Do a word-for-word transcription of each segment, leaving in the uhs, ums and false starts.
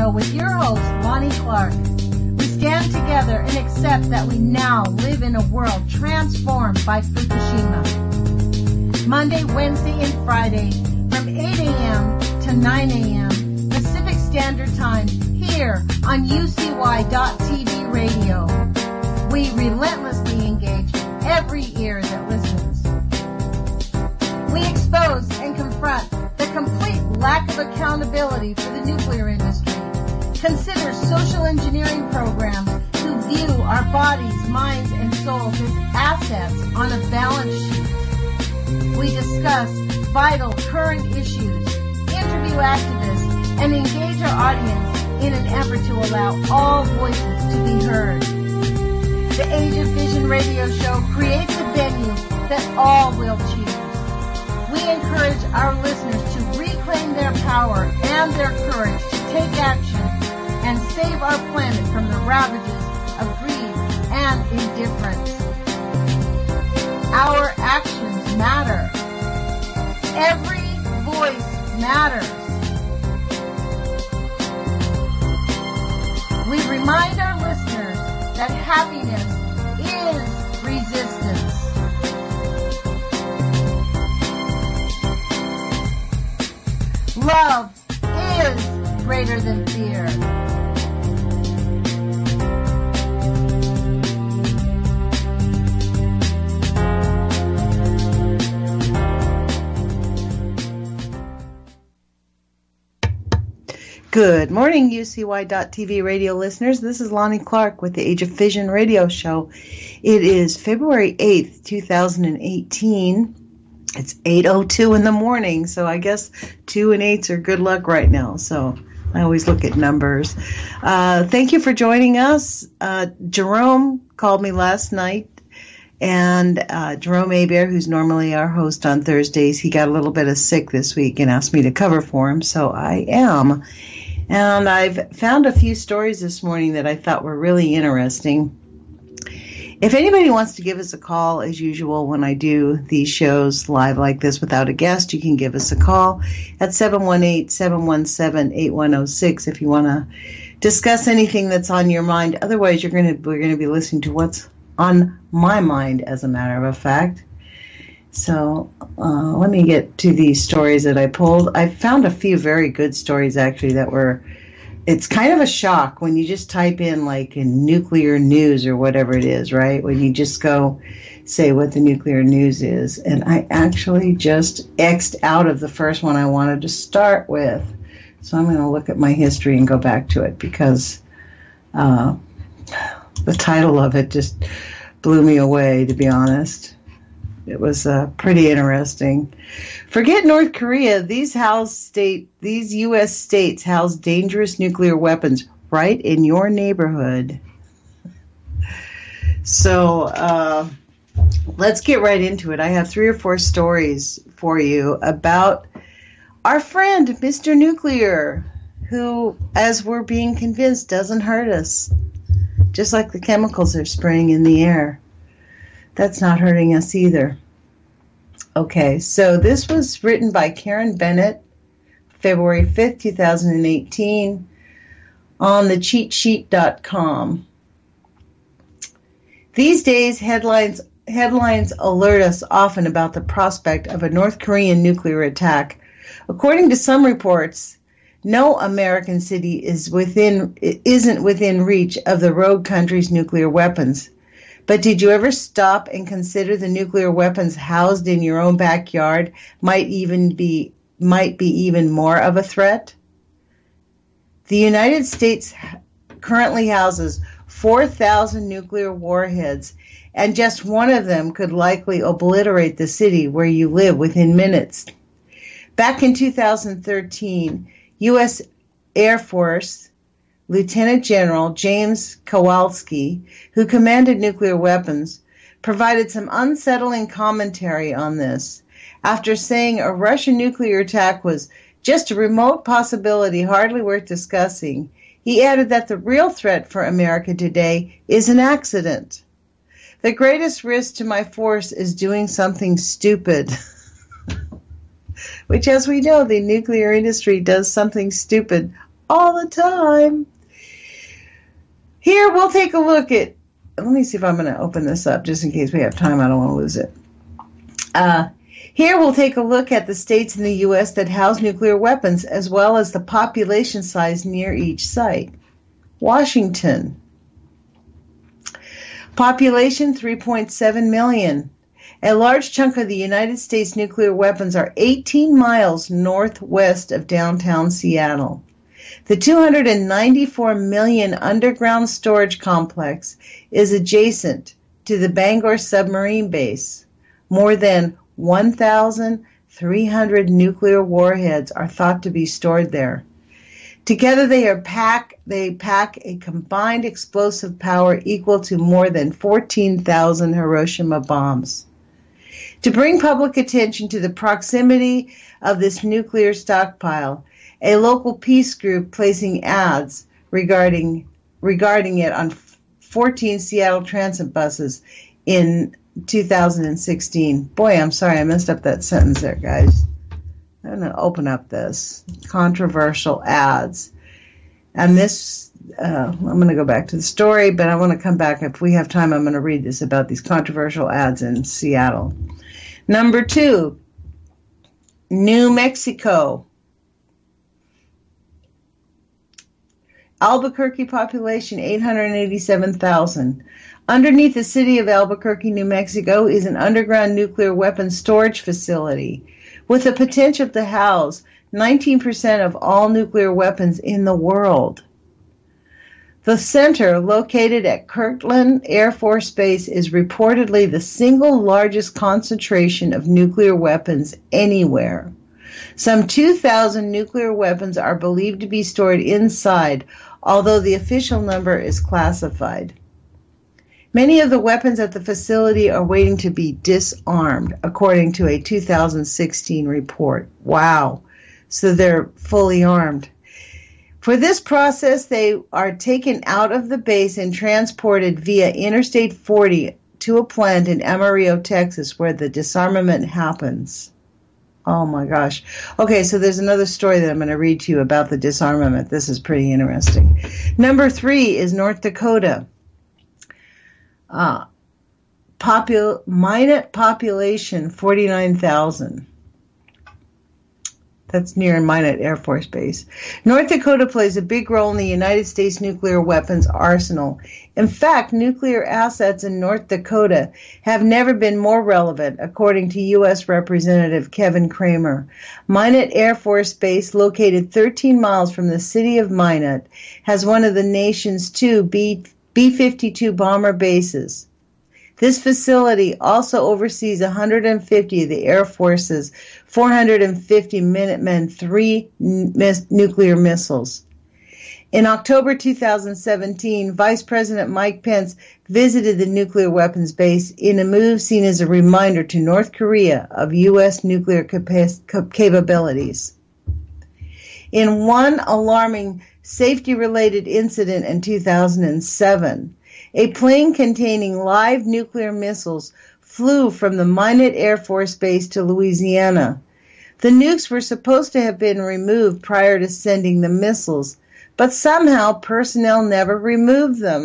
Show with your host, Lonnie Clark. We stand together and accept that we now live in a world transformed by Fukushima. Monday, Wednesday, and Friday from eight a.m. to nine a.m. Pacific Standard Time here on U C Y dot T V radio. We relentlessly engage every ear that listens. We expose and confront the complete lack of accountability for the nuclear industry. Consider social engineering programs who view our bodies, minds, and souls as assets on a balance sheet. We discuss vital current issues, interview activists, and engage our audience in an effort to allow all voices to be heard. The Age of Vision radio show creates a venue that all will choose. We encourage our listeners to reclaim their power and their courage to take action and save our planet from the ravages of greed and indifference. Our actions matter. Every voice matters. We remind our listeners that happiness is resistance. Love is greater than fear. Good morning, U C Y dot T V radio listeners. This is Lonnie Clark with the Age of Vision radio show. It is February eighth, two thousand eighteen. It's eight oh two in the morning, so I guess two and eights are good luck right now. So I always look at numbers. Uh, thank you for joining us. Uh, Jerome called me last night, and uh, Jerome Hebert, who's normally our host on Thursdays, he got a little bit of sick this week and asked me to cover for him, so I am. And I've found a few stories this morning that I thought were really interesting. If anybody wants to give us a call, as usual, when I do these shows live like this without a guest, you can give us a call at seven one eight, seven one seven, eight one zero six if you want to discuss anything that's on your mind. Otherwise, you're going to we're going to be listening to what's on my mind, as a matter of fact. So uh, let me get to these stories that I pulled. I found a few very good stories, actually, that were... It's kind of a shock when you just type in, like, in nuclear news or whatever it is, right? When you just go say what the nuclear news is. And I actually just X'd out of the first one I wanted to start with. So I'm going to look at my history and go back to it because uh, the title of it just blew me away, to be honest. It was uh, pretty interesting. Forget North Korea. These house state, these U S states house dangerous nuclear weapons right in your neighborhood. So uh, let's get right into it. I have three or four stories for you about our friend, Mister Nuclear, who, as we're being convinced, doesn't hurt us, just like the chemicals they're spraying in the air. That's not hurting us either. Okay, so this was written by Karen Bennett, February fifth, two thousand eighteen, on the cheat sheet dot com. These days, headlines headlines alert us often about the prospect of a North Korean nuclear attack. According to some reports, no American city is within isn't within reach of the rogue country's nuclear weapons. But did you ever stop and consider the nuclear weapons housed in your own backyard might even be might be even more of a threat? The United States currently houses four thousand nuclear warheads, and just one of them could likely obliterate the city where you live within minutes. Back in two thousand thirteen, U S Air Force Lieutenant General James Kowalski, who commanded nuclear weapons, provided some unsettling commentary on this. After saying a Russian nuclear attack was just a remote possibility hardly worth discussing, he added that the real threat for America today is an accident. The greatest risk to my force is doing something stupid. Which, as we know, the nuclear industry does something stupid all the time. Here we'll take a look at, let me see if I'm going to open this up just in case we have time. I don't want to lose it. Uh, here we'll take a look at the states in the U S that house nuclear weapons as well as the population size near each site. Washington. Population three point seven million. A large chunk of the United States nuclear weapons are eighteen miles northwest of downtown Seattle. The two hundred ninety-four million underground storage complex is adjacent to the Bangor submarine base. More than one thousand three hundred nuclear warheads are thought to be stored there. Together they are pack they pack a combined explosive power equal to more than fourteen thousand Hiroshima bombs. To bring public attention to the proximity of this nuclear stockpile, a local peace group placing ads regarding regarding it on fourteen Seattle Transit buses in two thousand sixteen. Boy, I'm sorry I messed up that sentence there, guys. I'm going to open up this. Controversial ads. And this, uh, I'm going to go back to the story, but I want to come back. If we have time, I'm going to read this about these controversial ads in Seattle. Number two, New Mexico. Albuquerque population, eight hundred eighty-seven thousand. Underneath the city of Albuquerque, New Mexico, is an underground nuclear weapons storage facility with the potential to house nineteen percent of all nuclear weapons in the world. The center, located at Kirtland Air Force Base, is reportedly the single largest concentration of nuclear weapons anywhere. Some two thousand nuclear weapons are believed to be stored inside, although the official number is classified. Many of the weapons at the facility are waiting to be disarmed, according to a two thousand sixteen report. Wow. So they're fully armed. For this process, they are taken out of the base and transported via Interstate forty to a plant in Amarillo, Texas, where the disarmament happens. Oh my gosh. Okay, so there's another story that I'm going to read to you about the disarmament. This is pretty interesting. Number three is North Dakota. Uh, popul- Minot population, forty-nine thousand. That's near Minot Air Force Base. North Dakota plays a big role in the United States nuclear weapons arsenal. In fact, nuclear assets in North Dakota have never been more relevant, according to U S Representative Kevin Cramer. Minot Air Force Base, located thirteen miles from the city of Minot, has one of the nation's two B fifty-two bomber bases. This facility also oversees one hundred fifty of the Air Force's four hundred fifty Minuteman three mis- nuclear missiles. In October two thousand seventeen, Vice President Mike Pence visited the nuclear weapons base in a move seen as a reminder to North Korea of U S nuclear capa- capabilities. In one alarming safety-related incident in two thousand seven, a plane containing live nuclear missiles flew from the Minot Air Force Base to Louisiana. The nukes were supposed to have been removed prior to sending the missiles, but somehow personnel never removed them.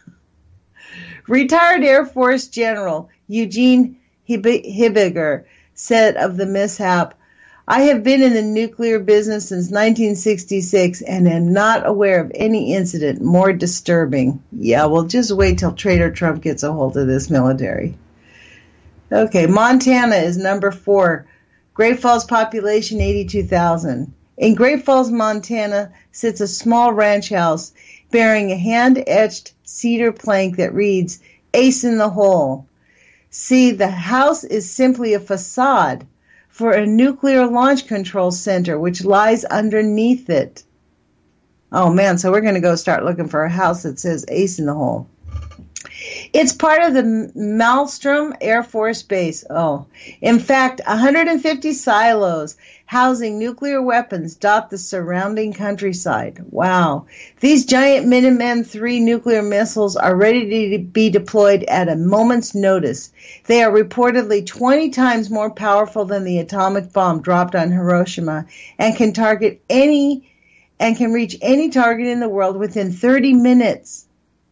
Retired Air Force General Eugene Hibiger said of the mishap, "I have been in the nuclear business since nineteen sixty-six and am not aware of any incident more disturbing." Yeah, well, just wait till Trader Trump gets a hold of this military. Okay, Montana is number four. Great Falls population, eighty-two thousand. In Great Falls, Montana, sits a small ranch house bearing a hand-etched cedar plank that reads, "Ace in the Hole." See, the house is simply a facade for a nuclear launch control center, which lies underneath it. Oh man, so we're going to go start looking for a house that says Ace in the Hole. It's part of the Malmstrom Air Force Base. Oh, in fact, one hundred fifty silos housing nuclear weapons dot the surrounding countryside. Wow. These giant Minuteman three nuclear missiles are ready to be deployed at a moment's notice. They are reportedly twenty times more powerful than the atomic bomb dropped on Hiroshima and can target any and can reach any target in the world within thirty minutes.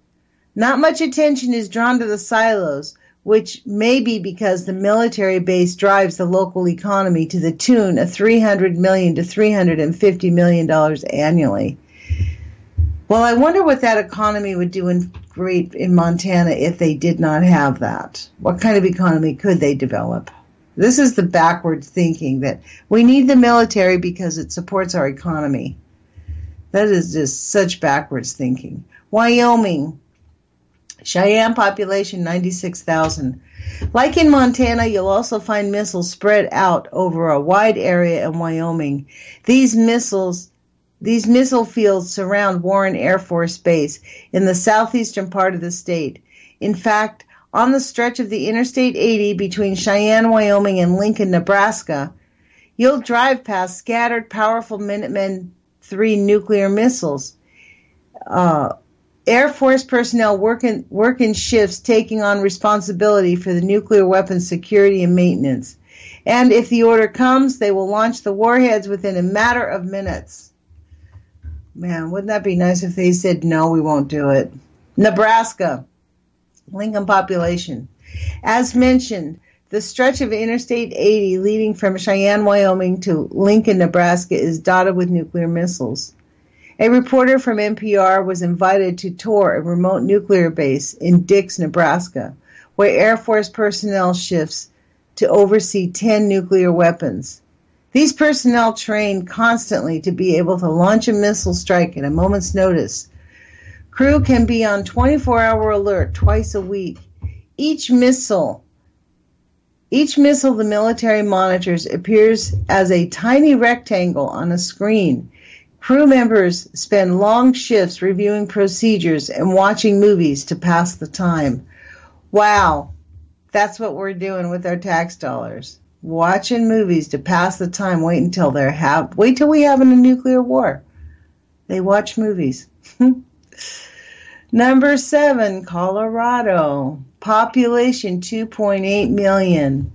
Not much attention is drawn to the silos, which may be because the military base drives the local economy to the tune of three hundred million dollars to three hundred fifty million dollars annually. Well, I wonder what that economy would do in great in Montana if they did not have that. What kind of economy could they develop? This is the backwards thinking that we need the military because it supports our economy. That is just such backwards thinking. Wyoming. Cheyenne population ninety-six thousand. Like in Montana, you'll also find missiles spread out over a wide area in Wyoming. These missiles, these missile fields surround Warren Air Force Base in the southeastern part of the state. In fact, on the stretch of the Interstate eighty between Cheyenne, Wyoming and Lincoln, Nebraska, you'll drive past scattered powerful Minuteman three nuclear missiles. Uh, Air Force personnel work in, work in shifts taking on responsibility for the nuclear weapons security and maintenance. And if the order comes, they will launch the warheads within a matter of minutes. Man, wouldn't that be nice if they said, no, we won't do it. Nebraska, Lincoln population. As mentioned, the stretch of Interstate eighty leading from Cheyenne, Wyoming to Lincoln, Nebraska is dotted with nuclear missiles. A reporter from N P R was invited to tour a remote nuclear base in Dix, Nebraska, where Air Force personnel shifts to oversee ten nuclear weapons. These personnel train constantly to be able to launch a missile strike at a moment's notice. Crew can be on twenty-four hour alert twice a week. Each missile, each missile the military monitors appears as a tiny rectangle on a screen. Crew members spend long shifts reviewing procedures and watching movies to pass the time. Wow, that's what we're doing with our tax dollars. Watching movies to pass the time. Wait until they're have. Wait till we have a nuclear war. They watch movies. Number seven, Colorado. Population two point eight million.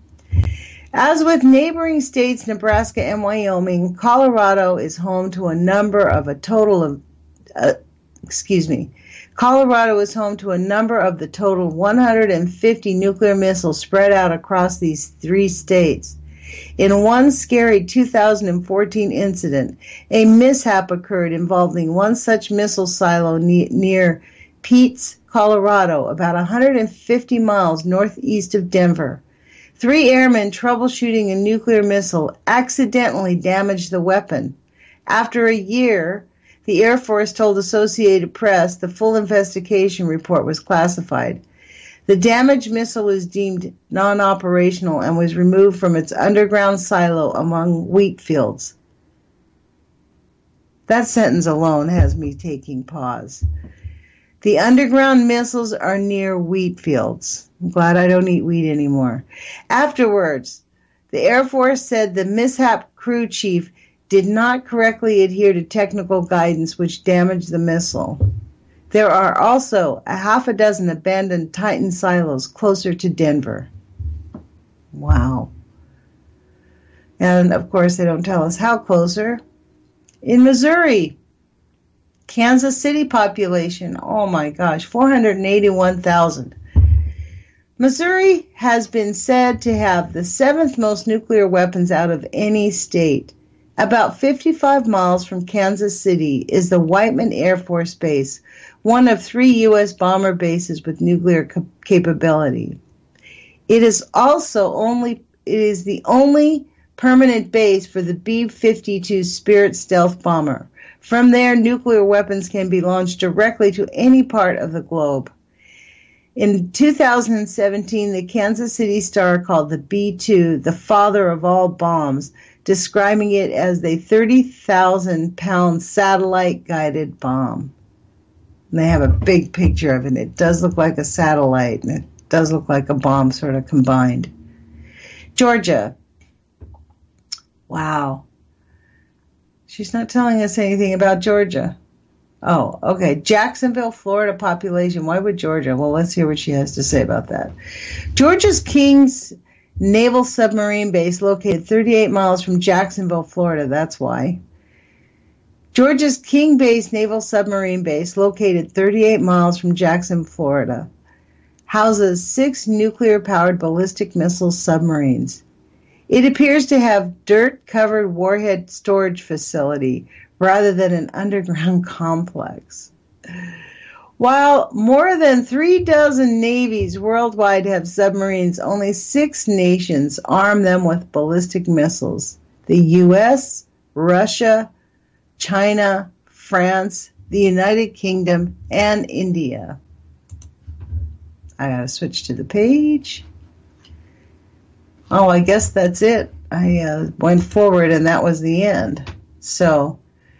As with neighboring states, Nebraska and Wyoming, Colorado is home to a number of a total of, uh, excuse me, Colorado is home to a number of the total one hundred fifty nuclear missiles spread out across these three states. In one scary two thousand fourteen incident, a mishap occurred involving one such missile silo ne- near Peets, Colorado, about one hundred fifty miles northeast of Denver. Three airmen troubleshooting a nuclear missile accidentally damaged the weapon. After a year, the Air Force told Associated Press the full investigation report was classified. The damaged missile was deemed non-operational and was removed from its underground silo among wheat fields. That sentence alone has me taking pause. The underground missiles are near wheat fields. I'm glad I don't eat wheat anymore. Afterwards, the Air Force said the mishap crew chief did not correctly adhere to technical guidance, which damaged the missile. There are also a half a dozen abandoned Titan silos closer to Denver. Wow. And, of course, they don't tell us how closer. In Missouri, Kansas City population, oh my gosh, four hundred eighty-one thousand. Missouri has been said to have the seventh most nuclear weapons out of any state. About fifty-five miles from Kansas City is the Whiteman Air Force Base, one of three U S bomber bases with nuclear cap- capability. It is also only it is the only permanent base for the B fifty-two Spirit stealth bomber. From there, nuclear weapons can be launched directly to any part of the globe. In two thousand seventeen, the Kansas City Star called the B two the father of all bombs, describing it as the thirty thousand pound satellite-guided bomb. And they have a big picture of it. It does look like a satellite, and it does look like a bomb sort of combined. Georgia. Wow. She's not telling us anything about Georgia. Oh, okay. Jacksonville, Florida population. Why would Georgia? Well, let's hear what she has to say about that. Georgia's Kings Naval Submarine Base, located thirty-eight miles from Jacksonville, Florida. That's why. Georgia's King Base Naval Submarine Base, located thirty-eight miles from Jackson, Florida, houses six nuclear-powered ballistic missile submarines. It appears to have dirt-covered warhead storage facility rather than an underground complex. While more than three dozen navies worldwide have submarines, only six nations arm them with ballistic missiles: the U S, Russia, China, France, the United Kingdom, and India. I gotta switch to the page. Oh, I guess that's it. I uh, went forward and that was the end. So,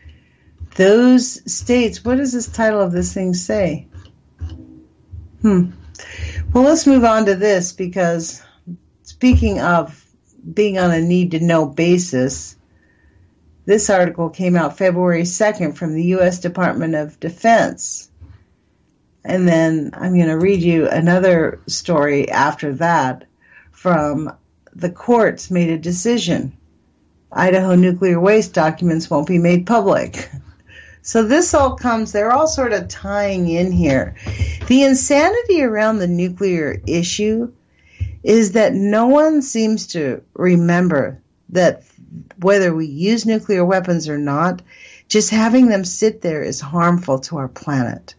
those states, what does this title of this thing say? Hmm. Well, let's move on to this, because speaking of being on a need-to-know basis, this article came out February second from the U S Department of Defense. And then I'm going to read you another story after that from the courts made a decision. Idaho nuclear waste documents won't be made public. So this all comes, they're all sort of tying in here. The insanity around the nuclear issue is that no one seems to remember that whether we use nuclear weapons or not, just having them sit there is harmful to our planet.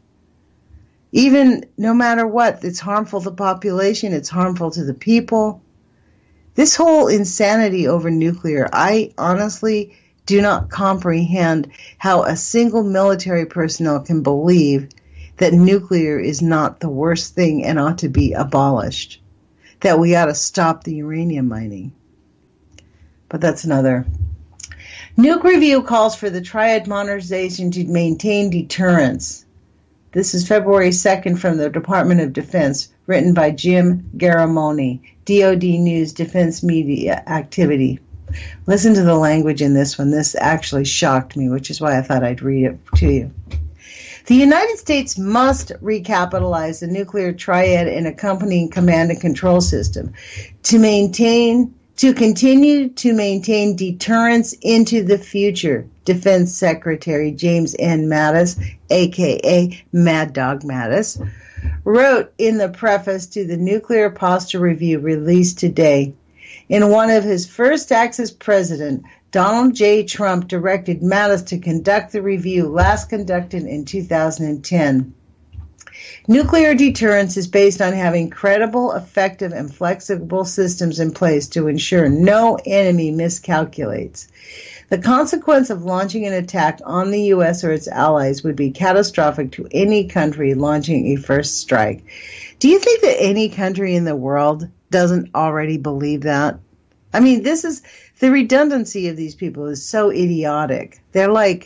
Even no matter what, it's harmful to the population, it's harmful to the people. This whole insanity over nuclear, I honestly do not comprehend how a single military personnel can believe that nuclear is not the worst thing and ought to be abolished, that we ought to stop the uranium mining. But that's another. Nuke Review calls for the Triad modernization to maintain deterrence. This is February second from the Department of Defense, written by Jim Garamoni, D O D News Defense Media Activity. Listen to the language in this one. This actually shocked me, which is why I thought I'd read it to you. The United States must recapitalize the nuclear triad and accompanying command and control system to maintain, to continue to maintain deterrence into the future, Defense Secretary James N. Mattis, a k a. Mad Dog Mattis, wrote in the preface to the Nuclear Posture Review released today. In one of his first acts as president, Donald J. Trump directed Mattis to conduct the review, last conducted in two thousand ten. Nuclear deterrence is based on having credible, effective, and flexible systems in place to ensure no enemy miscalculates. The consequence of launching an attack on the U S or its allies would be catastrophic to any country launching a first strike. Do you think that any country in the world doesn't already believe that? I mean, this is, the redundancy of these people is so idiotic. They're like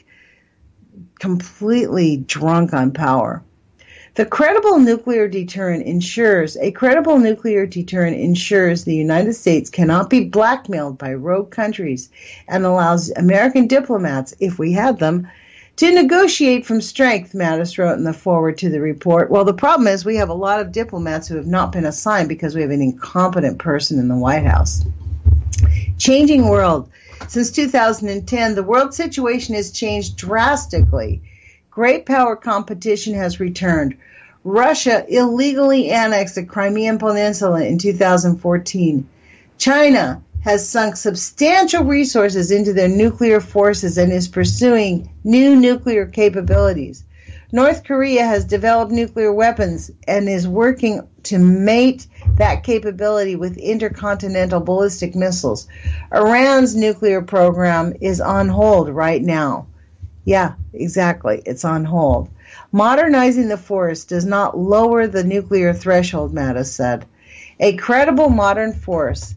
completely drunk on power. The credible nuclear deterrent ensures, a credible nuclear deterrent ensures the United States cannot be blackmailed by rogue countries and allows American diplomats, if we had them, to negotiate from strength, Mattis wrote in the foreword to the report. Well, the problem is we have a lot of diplomats who have not been assigned because we have an incompetent person in the White House. Changing world. Since two thousand ten, the world situation has changed drastically. Great power competition has returned. Russia illegally annexed the Crimean Peninsula in two thousand fourteen. China has sunk substantial resources into their nuclear forces and is pursuing new nuclear capabilities. North Korea has developed nuclear weapons and is working to mate that capability with intercontinental ballistic missiles. Iran's nuclear program is on hold right now. Yeah, exactly. It's on hold. Modernizing the force does not lower the nuclear threshold, Mattis said. A credible modern force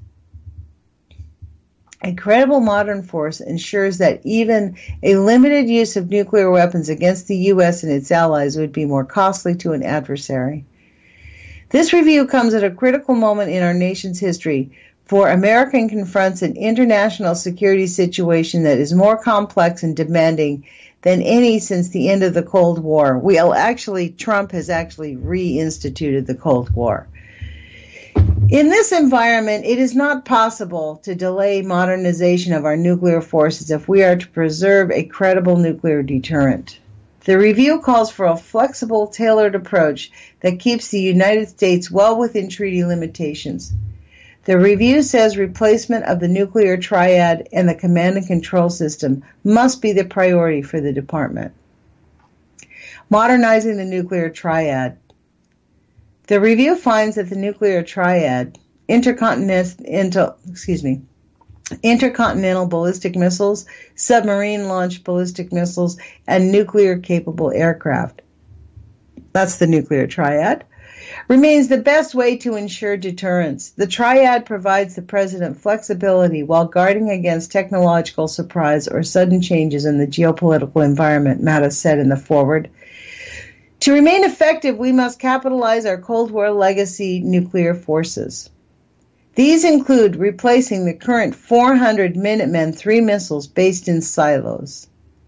A credible modern force ensures that even a limited use of nuclear weapons against the U S and its allies would be more costly to an adversary. This review comes at a critical moment in our nation's history, for America confronts an international security situation that is more complex and demanding than any since the end of the Cold War. Well, actually, Trump has actually reinstituted the Cold War. In this environment, it is not possible to delay modernization of our nuclear forces if we are to preserve a credible nuclear deterrent. The review calls for a flexible, tailored approach that keeps the United States well within treaty limitations. The review says replacement of the nuclear triad and the command and control system must be the priority for the department. Modernizing the nuclear triad. The review finds that the nuclear triad, intercontinental, excuse me, intercontinental ballistic missiles, submarine-launched ballistic missiles, and nuclear-capable aircraft, that's the nuclear triad, remains the best way to ensure deterrence. The triad provides the president flexibility while guarding against technological surprise or sudden changes in the geopolitical environment, Mattis said in the foreword. To remain effective, we must capitalize our Cold War legacy nuclear forces. These include replacing the current four hundred Minuteman three missiles based in silos.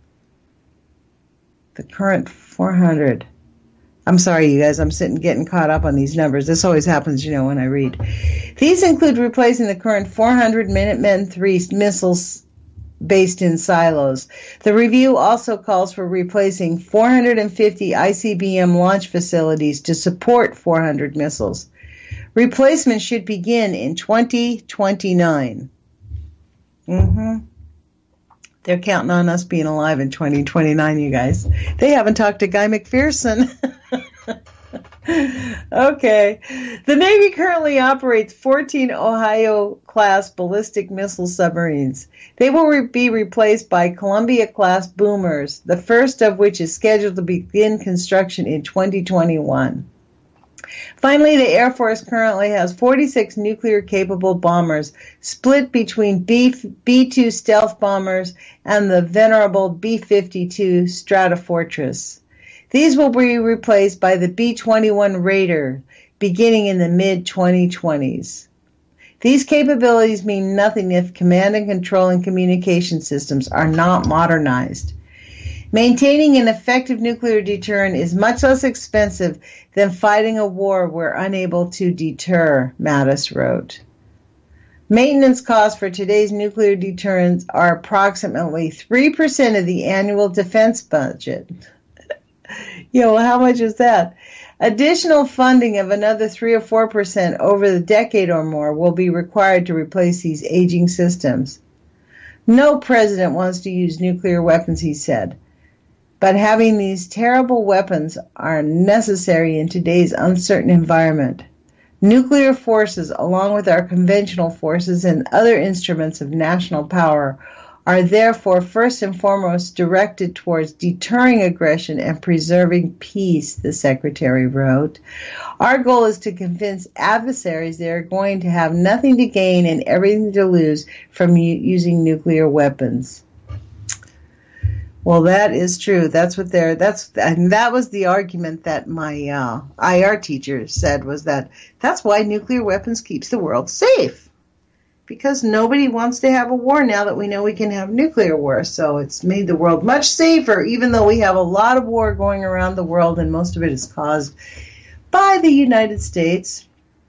The current four hundred. I'm sorry, you guys, I'm sitting getting caught up on these numbers. This always happens, you know, when I read. These include replacing the current four hundred Minuteman three missiles based in silos. The review also calls for replacing four hundred fifty I C B M launch facilities to support four hundred missiles. Replacement should begin in twenty twenty-nine. Mm-hmm. They're counting on us being alive in twenty twenty-nine, you guys. They haven't talked to Guy McPherson. Okay. The Navy currently operates fourteen Ohio-class ballistic missile submarines. They will re- be replaced by Columbia-class boomers, the first of which is scheduled to begin construction in twenty twenty-one. Finally, the Air Force currently has forty-six nuclear-capable bombers split between B, B two stealth bombers and the venerable B fifty-two Stratofortress. These will be replaced by the B twenty-one Raider beginning in the mid twenty twenties. These capabilities mean nothing if command and control and communication systems are not modernized. Maintaining an effective nuclear deterrent is much less expensive than fighting a war we're unable to deter, Mattis wrote. Maintenance costs for today's nuclear deterrents are approximately three percent of the annual defense budget. You know, how much is that? Additional funding of another three or four percent over the decade or more will be required to replace these aging systems. No president wants to use nuclear weapons, he said. But having these terrible weapons are necessary in today's uncertain environment. Nuclear forces, along with our conventional forces and other instruments of national power, are therefore first and foremost directed towards deterring aggression and preserving peace, the secretary wrote. Our goal is to convince adversaries they are going to have nothing to gain and everything to lose from u- using nuclear weapons. Well, that is true. That's what they're, that's, and that was the argument that my uh, I R teacher said, was that that's why nuclear weapons keeps the world safe. Because nobody wants to have a war now that we know we can have nuclear war. So it's made the world much safer, even though we have a lot of war going around the world, and most of it is caused by the United States.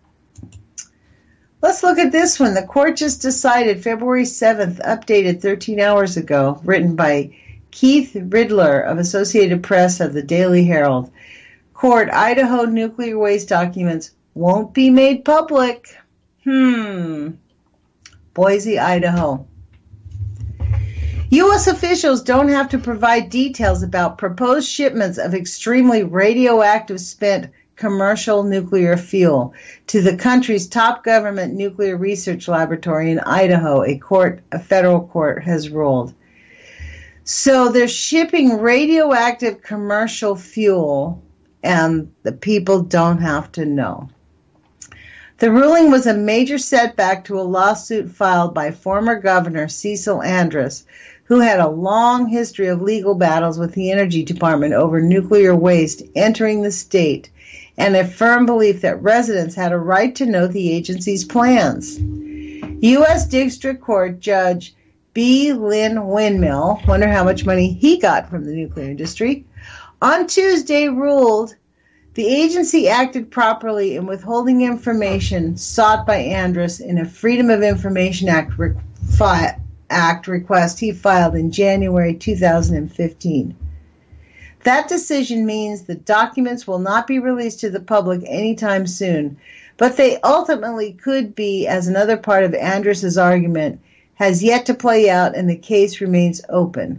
Let's look at this one. The court just decided February seventh, updated thirteen hours ago, written by Keith Riddler of Associated Press of the Daily Herald. Court, Idaho nuclear waste documents won't be made public. Hmm. Boise, Idaho. U S officials don't have to provide details about proposed shipments of extremely radioactive spent commercial nuclear fuel to the country's top government nuclear research laboratory in Idaho, a court, a federal court has ruled. So they're shipping radioactive commercial fuel, and the people don't have to know. The ruling was a major setback to a lawsuit filed by former Governor Cecil Andrus, who had a long history of legal battles with the Energy Department over nuclear waste entering the state, and a firm belief that residents had a right to know the agency's plans. U S District Court Judge B. Lynn Windmill, wonder how much money he got from the nuclear industry, on Tuesday ruled The agency acted properly in withholding information sought by Andrus in a Freedom of Information Act, re- fi- Act request he filed in January two thousand fifteen. That decision means the documents will not be released to the public anytime soon, but they ultimately could be, as another part of Andrus's argument has yet to play out and the case remains open.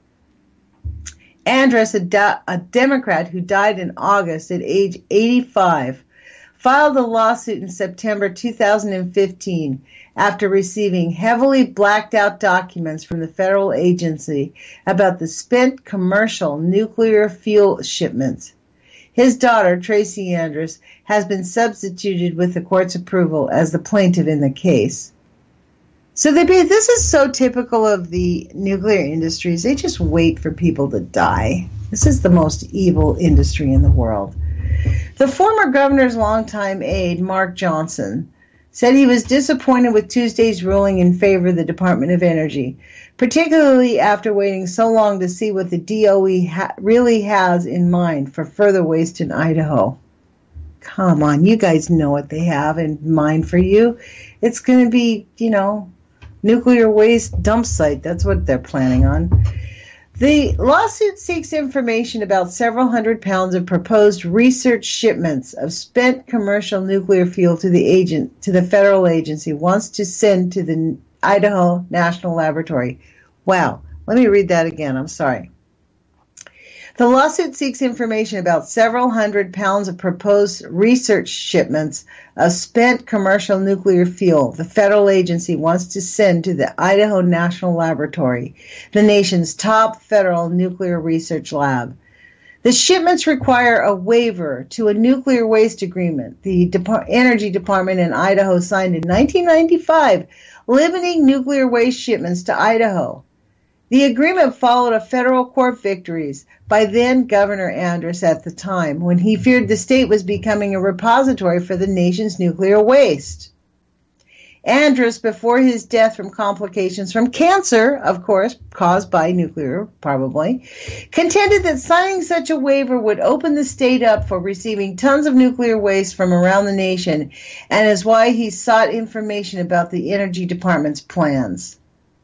Andrus, a, de- a Democrat who died in August at age eighty-five, filed a lawsuit in September two thousand fifteen after receiving heavily blacked out documents from the federal agency about the spent commercial nuclear fuel shipments. His daughter, Tracy Andrus, has been substituted with the court's approval as the plaintiff in the case. So they be, this is so typical of the nuclear industries. They just wait for people to die. This is the most evil industry in the world. The former governor's longtime aide, Mark Johnson, said he was disappointed with Tuesday's ruling in favor of the Department of Energy, particularly after waiting so long to see what the D O E ha- really has in mind for further waste in Idaho. Come on, you guys know what they have in mind for you. It's going to be, you know, nuclear waste dump site. That's what they're planning on. The lawsuit seeks information about several hundred pounds of proposed research shipments of spent commercial nuclear fuel to the agent to the federal agency wants to send to the Idaho National Laboratory. Wow. Let me read that again. I'm sorry. The lawsuit seeks information about several hundred pounds of proposed research shipments of spent commercial nuclear fuel the federal agency wants to send to the Idaho National Laboratory, the nation's top federal nuclear research lab. The shipments require a waiver to a nuclear waste agreement the Dep- Energy Department in Idaho signed in nineteen ninety-five, limiting nuclear waste shipments to Idaho. The agreement followed a federal court victories by then Governor Andrus at the time, when he feared the state was becoming a repository for the nation's nuclear waste. Andrus, before his death from complications from cancer, of course, caused by nuclear, probably, contended that signing such a waiver would open the state up for receiving tons of nuclear waste from around the nation, and is why he sought information about the Energy Department's plans.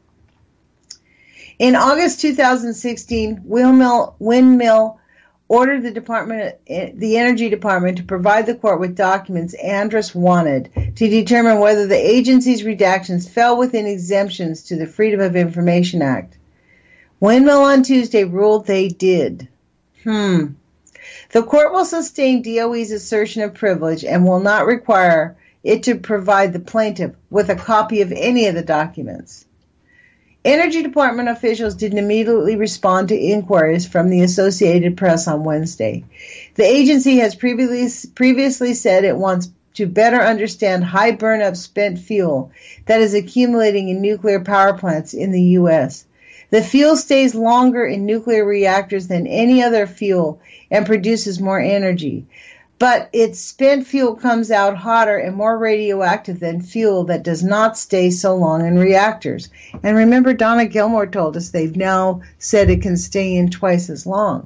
In August two thousand sixteen, Windmill, Windmill ordered the Department, the Energy Department to provide the court with documents Andrus wanted to determine whether the agency's redactions fell within exemptions to the Freedom of Information Act. Windmill on Tuesday ruled they did. Hmm. The court will sustain D O E's assertion of privilege and will not require it to provide the plaintiff with a copy of any of the documents. Energy Department officials didn't immediately respond to inquiries from the Associated Press on Wednesday. The agency has previously, previously said it wants to better understand high burn-up spent fuel that is accumulating in nuclear power plants in the U S. The fuel stays longer in nuclear reactors than any other fuel and produces more energy. But its spent fuel comes out hotter and more radioactive than fuel that does not stay so long in reactors. And remember, Donna Gilmore told us they've now said it can stay in twice as long.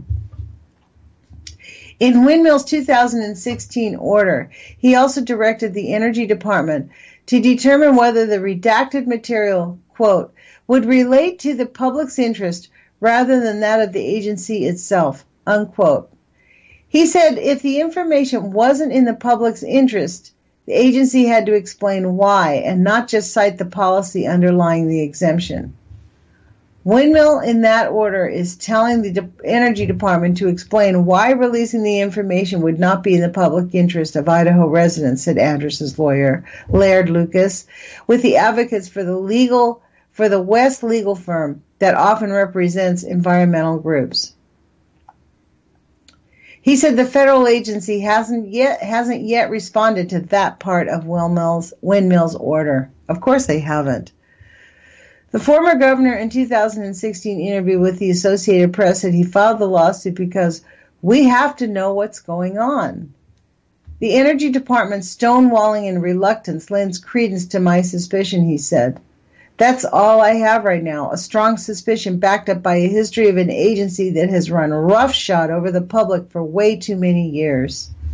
In Windmill's two thousand sixteen order, he also directed the Energy Department to determine whether the redacted material, quote, would relate to the public's interest rather than that of the agency itself, unquote. He said if the information wasn't in the public's interest, the agency had to explain why and not just cite the policy underlying the exemption. Windmill, in that order, is telling the De- Energy Department to explain why releasing the information would not be in the public interest of Idaho residents, said Andrus's lawyer, Laird Lucas, with the advocates for the legal for the West legal firm that often represents environmental groups. He said the federal agency hasn't yet hasn't yet responded to that part of Windmill's, Windmill's order. Of course they haven't. The former governor in two thousand sixteen interview with the Associated Press said he filed the lawsuit because we have to know what's going on. The Energy Department's stonewalling and reluctance lends credence to my suspicion, he said. That's all I have right now, a strong suspicion backed up by a history of an agency that has run roughshod over the public for way too many years.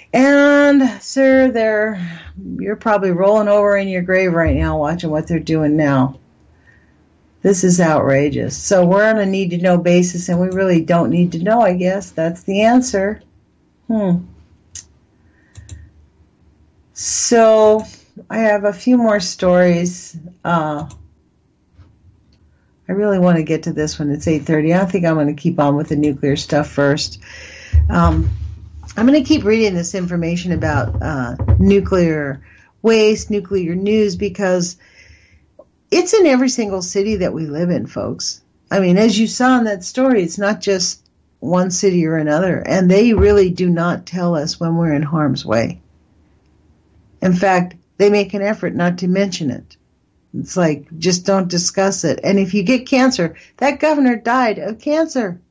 And, sir, they're, you're probably rolling over in your grave right now watching what they're doing now. This is outrageous. So we're on a need-to-know basis, and we really don't need to know, I guess. That's the answer. Hmm. So I have a few more stories. Uh, I really want to get to this one. It's eight thirty. I think I'm going to keep on with the nuclear stuff first. Um, I'm going to keep reading this information about uh, nuclear waste, nuclear news, because it's in every single city that we live in, folks. I mean, as you saw in that story, it's not just one city or another, and they really do not tell us when we're in harm's way. In fact, they make an effort not to mention it. It's like, just don't discuss it. And if you get cancer, that governor died of cancer.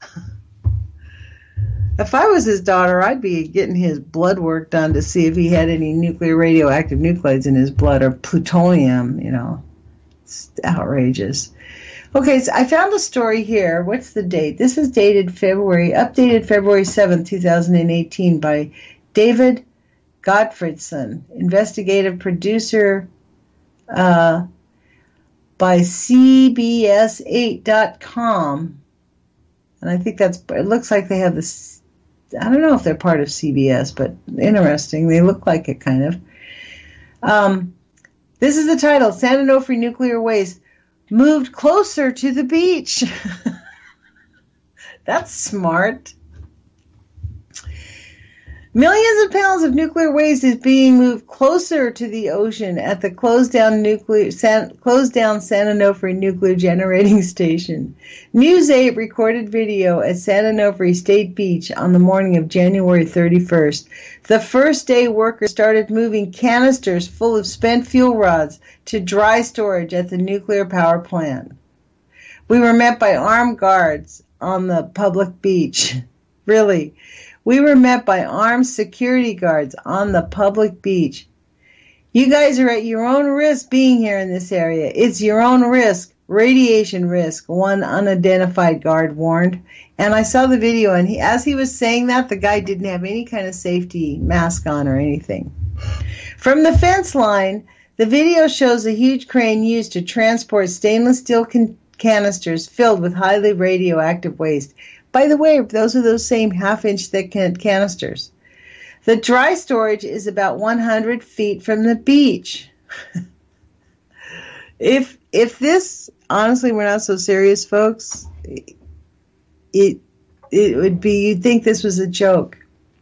If I was his daughter, I'd be getting his blood work done to see if he had any nuclear radioactive nuclides in his blood or plutonium, you know. It's outrageous. Okay, so I found a story here. What's the date? This is dated February, updated February seventh, two thousand eighteen by David Gottfredson, investigative producer uh, by C B S eight dot com. And I think that's, it looks like they have this, I don't know if they're part of C B S, but interesting. They look like it, kind of. Um, this is the title, San Onofre Nuclear Waste Moved Closer to the Beach. That's smart. Millions of pounds of nuclear waste is being moved closer to the ocean at the closed down nuclear San, closed down San Onofre Nuclear Generating Station. News eight recorded video at San Onofre State Beach on the morning of January thirty-first. The first day workers started moving canisters full of spent fuel rods to dry storage at the nuclear power plant. We were met by armed guards on the public beach. Really. We were met by armed security guards on the public beach. You guys are at your own risk being here in this area. It's your own risk, radiation risk, one unidentified guard warned. And I saw the video, and he, as he was saying that, the guy didn't have any kind of safety mask on or anything. From the fence line, the video shows a huge crane used to transport stainless steel can- canisters filled with highly radioactive waste. By the way, those are those same half-inch thick can- canisters. The dry storage is about one hundred feet from the beach. if if this, honestly, we're not so serious, folks, it it would be, you'd think this was a joke.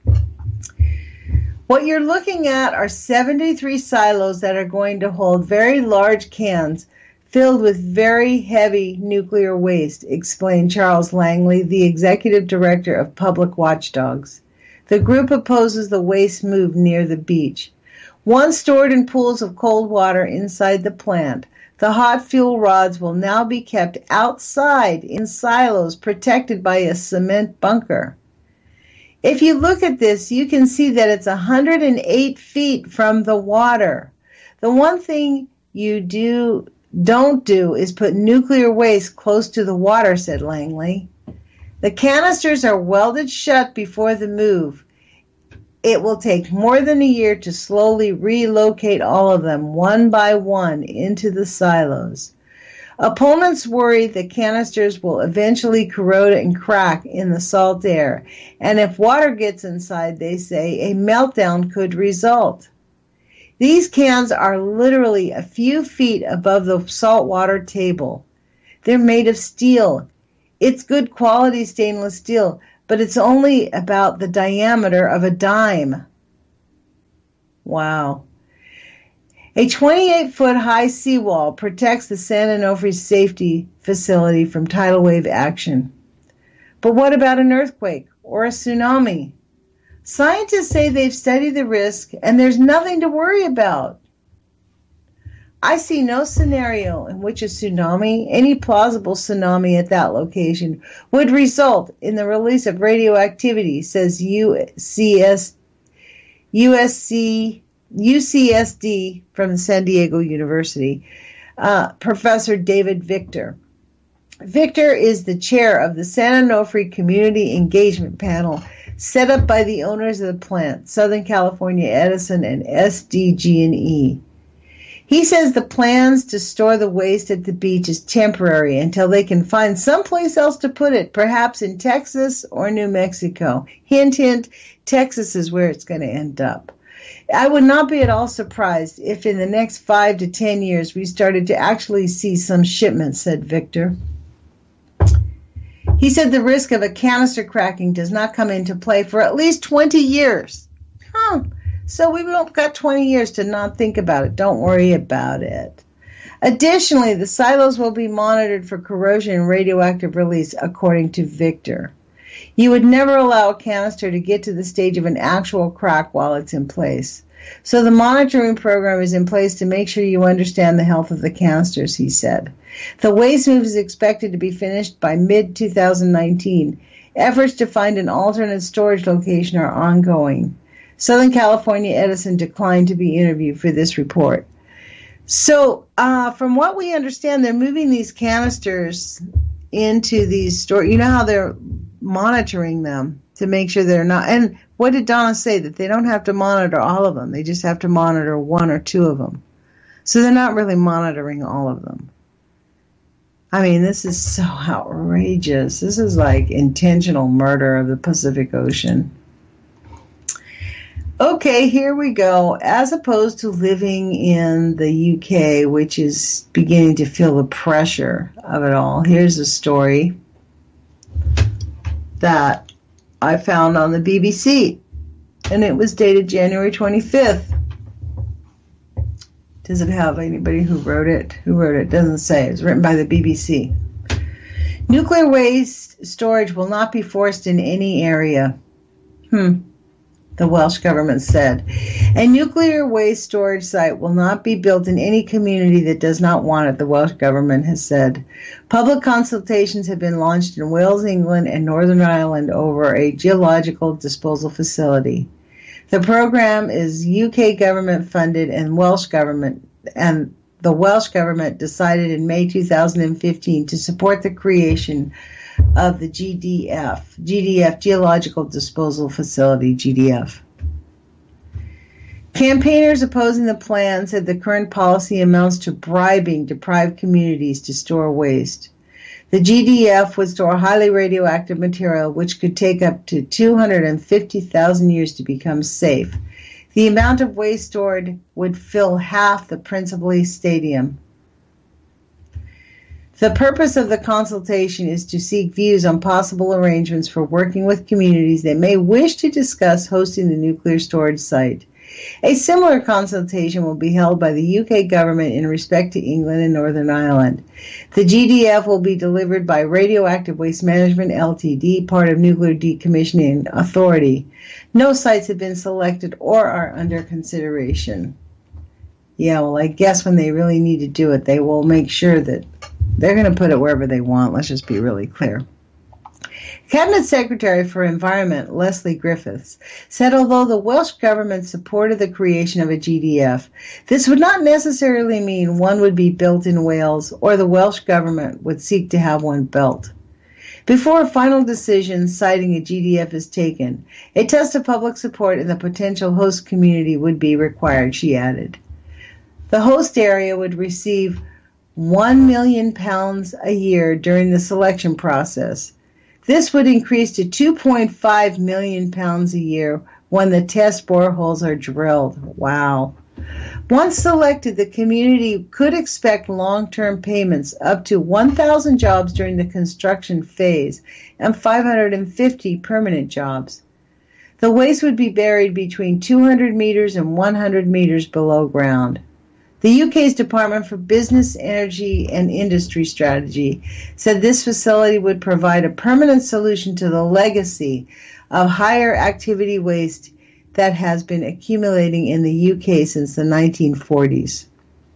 What you're looking at are seventy-three silos that are going to hold very large cans filled with very heavy nuclear waste, explained Charles Langley, the executive director of Public Watchdogs. The group opposes the waste move near the beach. Once stored in pools of cold water inside the plant, the hot fuel rods will now be kept outside in silos protected by a cement bunker. If you look at this, you can see that it's one hundred eight feet from the water. The one thing you do don't do is put nuclear waste close to the water, said Langley. The canisters are welded shut before the move. It will take more than a year to slowly relocate all of them, one by one, into the silos. Opponents worry the canisters will eventually corrode and crack in the salt air, and if water gets inside, they say, a meltdown could result. These cans are literally a few feet above the saltwater table. They're made of steel. It's good quality stainless steel, but it's only about the diameter of a dime. Wow. A twenty-eight foot high seawall protects the San Onofre safety facility from tidal wave action. But what about an earthquake or a tsunami? Scientists say they've studied the risk and there's nothing to worry about. I see no scenario in which a tsunami, any plausible tsunami at that location, would result in the release of radioactivity, says U C S, U S C, U C S D from San Diego University, uh, Professor David Victor. Victor is the chair of the San Onofre Community Engagement Panel set up by the owners of the plant, Southern California Edison and S D G and E. He says the plans to store the waste at the beach is temporary until they can find someplace else to put it, perhaps in Texas or New Mexico. Hint, hint, Texas is where it's going to end up. I would not be at all surprised if in the next five to ten years we started to actually see some shipments, said Victor. He said the risk of a canister cracking does not come into play for at least twenty years. Huh. So we've got twenty years to not think about it. Don't worry about it. Additionally, the silos will be monitored for corrosion and radioactive release, according to Victor. You would never allow a canister to get to the stage of an actual crack while it's in place. So the monitoring program is in place to make sure you understand the health of the canisters, he said. The waste move is expected to be finished by mid twenty nineteen. Efforts to find an alternate storage location are ongoing. Southern California Edison declined to be interviewed for this report. So, uh, from what we understand, they're moving these canisters into these store. You know how they're monitoring them to make sure they're not. And what did Donna say? That they don't have to monitor all of them. They just have to monitor one or two of them. So they're not really monitoring all of them. I mean, this is so outrageous. This is like intentional murder of the Pacific Ocean. Okay, here we go. As opposed to living in the U K, which is beginning to feel the pressure of it all, here's a story that I found on the B B C, and it was dated January twenty-fifth. Does it have anybody who wrote it? Who wrote it? It doesn't say. It was written by the B B C. Nuclear waste storage will not be forced in any area. Hmm. The Welsh government said. A nuclear waste storage site will not be built in any community that does not want it, the Welsh government has said. Public consultations have been launched in Wales, England, and Northern Ireland over a geological disposal facility. The program is U K government funded and Welsh government, and the Welsh government decided in May two thousand fifteen to support the creation of the G D F, G D F, Geological Disposal Facility, G D F. Campaigners opposing the plan said the current policy amounts to bribing deprived communities to store waste. The G D F would store highly radioactive material which could take up to two hundred fifty thousand years to become safe. The amount of waste stored would fill half the Principally Stadium. The purpose of the consultation is to seek views on possible arrangements for working with communities that may wish to discuss hosting the nuclear storage site. A similar consultation will be held by the U K government in respect to England and Northern Ireland. The G D F will be delivered by Radioactive Waste Management Limited, part of Nuclear Decommissioning Authority. No sites have been selected or are under consideration. Yeah, well, I guess when they really need to do it, they will make sure that they're going to put it wherever they want. Let's just be really clear. Cabinet Secretary for Environment, Leslie Griffiths, said although the Welsh government supported the creation of a G D F, this would not necessarily mean one would be built in Wales or the Welsh government would seek to have one built. Before a final decision citing a G D F is taken, a test of public support in the potential host community would be required, she added. The host area would receive one million pounds a year during the selection process. This would increase to two point five million pounds a year when the test boreholes are drilled. Wow. Once selected, the community could expect long-term payments up to one thousand jobs during the construction phase and five hundred fifty permanent jobs. The waste would be buried between two hundred meters and one hundred meters below ground. The U K's Department for Business, Energy and Industry Strategy said this facility would provide a permanent solution to the legacy of higher activity waste that has been accumulating in the U K since the nineteen forties.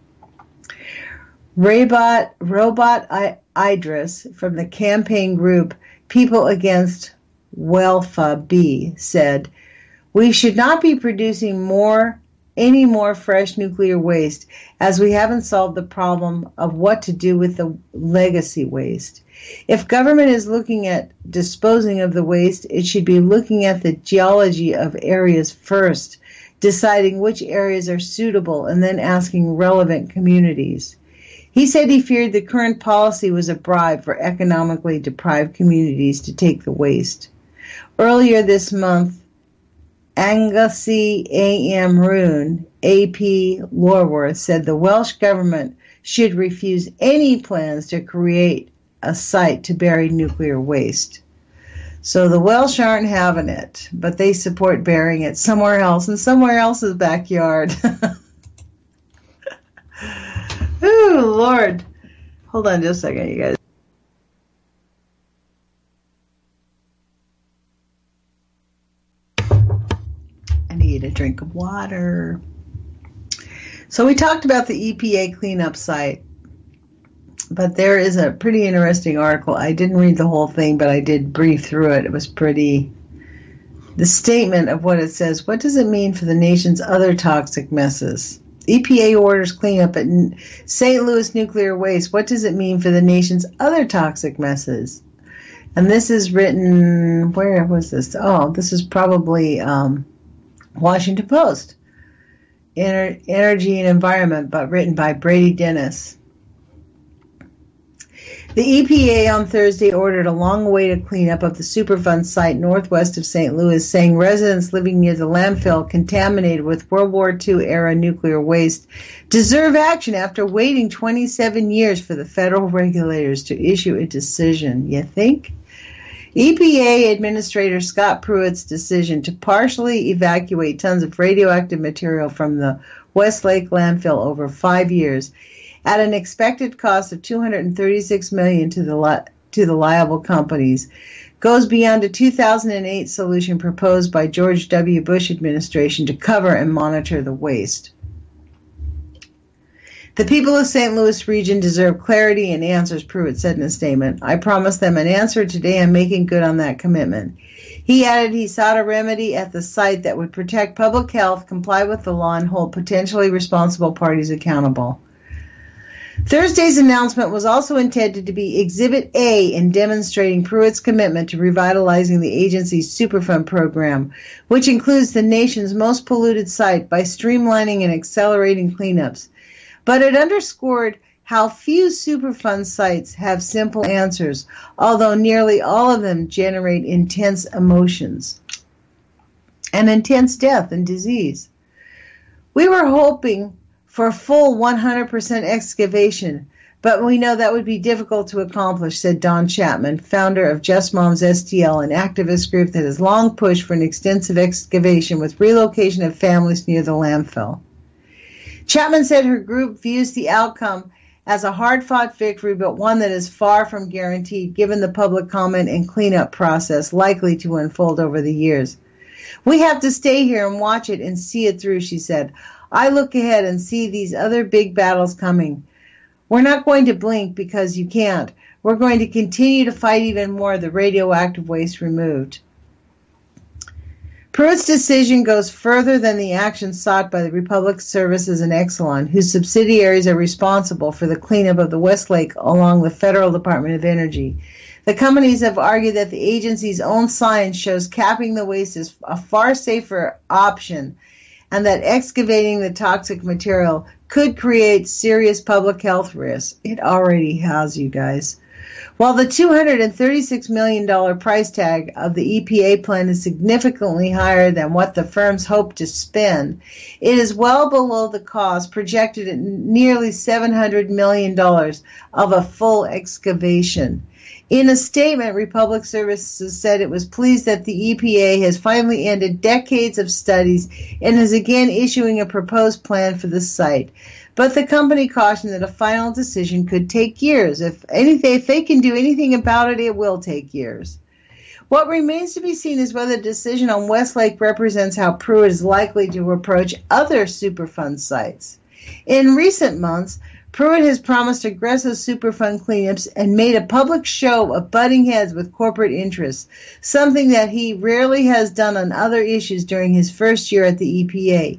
Robot, Robot Idris from the campaign group People Against Welfa B said, "We should not be producing more any more fresh nuclear waste, as we haven't solved the problem of what to do with the legacy waste. If government is looking at disposing of the waste, it should be looking at the geology of areas first, deciding which areas are suitable, and then asking relevant communities. He said he feared the current policy was a bribe for economically deprived communities to take the waste. Earlier this month, Anglesey A M Roon, A P Lorworth, said the Welsh government should refuse any plans to create a site to bury nuclear waste. So the Welsh aren't having it, but they support burying it somewhere else, in somewhere else's backyard. Ooh, Lord. Hold on just a second, you guys. I need a drink of water. So we talked about the E P A cleanup site, but there is a pretty interesting article. I didn't read the whole thing, but I did brief through it. It was pretty... The statement of what it says, what does it mean for the nation's other toxic messes? E P A orders cleanup at Saint Louis nuclear waste. What does it mean for the nation's other toxic messes? And this is written... Where was this? Oh, this is probably um, Washington Post. Ener- Energy and Environment, but written by Brady Dennis. The E P A on Thursday ordered a long-awaited cleanup of the Superfund site northwest of Saint Louis, saying residents living near the landfill contaminated with World War Two-era nuclear waste deserve action after waiting twenty-seven years for the federal regulators to issue a decision. You think? E P A Administrator Scott Pruitt's decision to partially evacuate tons of radioactive material from the Westlake landfill over five years at an expected cost of two hundred thirty-six million dollars to the li- to the liable companies, goes beyond a two thousand eight solution proposed by George W. Bush administration to cover and monitor the waste. The people of Saint Louis region deserve clarity and answers, Pruitt said in a statement. I promised them an answer today. I'm making good on that commitment. He added he sought a remedy at the site that would protect public health, comply with the law, and hold potentially responsible parties accountable. Thursday's announcement was also intended to be Exhibit A in demonstrating Pruitt's commitment to revitalizing the agency's Superfund program, which includes the nation's most polluted site, by streamlining and accelerating cleanups. But it underscored how few Superfund sites have simple answers, although nearly all of them generate intense emotions and intense death and disease. We were hoping for full one hundred percent excavation, but we know that would be difficult to accomplish, said Don Chapman, founder of Just Moms S T L, an activist group that has long pushed for an extensive excavation with relocation of families near the landfill. Chapman said her group views the outcome as a hard-fought victory, but one that is far from guaranteed given the public comment and cleanup process likely to unfold over the years. We have to stay here and watch it and see it through, she said. I look ahead and see these other big battles coming. We're not going to blink because you can't. We're going to continue to fight even more the radioactive waste removed. Pruitt's decision goes further than the action sought by the Republic Services and Exelon, whose subsidiaries are responsible for the cleanup of the Westlake along the Federal Department of Energy. The companies have argued that the agency's own science shows capping the waste is a far safer option, and that excavating the toxic material could create serious public health risks. It already has, you guys. While the two hundred thirty-six million dollars price tag of the E P A plan is significantly higher than what the firms hope to spend, it is well below the cost projected at nearly seven hundred million dollars of a full excavation. In a statement, Republic Services said it was pleased that the E P A has finally ended decades of studies and is again issuing a proposed plan for the site. But the company cautioned that a final decision could take years. If anything, if they can do anything about it, it will take years. What remains to be seen is whether the decision on Westlake represents how Pruitt is likely to approach other Superfund sites. In recent months, Pruitt has promised aggressive Superfund cleanups and made a public show of butting heads with corporate interests, something that he rarely has done on other issues during his first year at the E P A.